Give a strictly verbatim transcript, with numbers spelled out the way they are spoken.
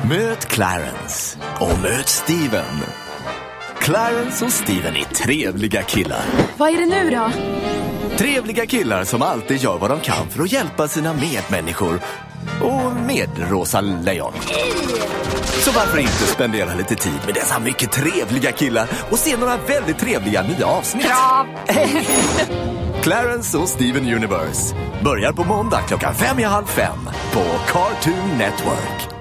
Möt Clarence och möt Steven. Clarence och Steven är trevliga killar. Vad är det nu då? Trevliga killar som alltid gör vad de kan för att hjälpa sina medmänniskor. Och med Rosa Lejon. Så varför inte spendera lite tid med dessa mycket trevliga killar och se några väldigt trevliga nya avsnitt. Bra! Clarence och Steven Universe börjar på måndag klockan fem i halv fem på Cartoon Network.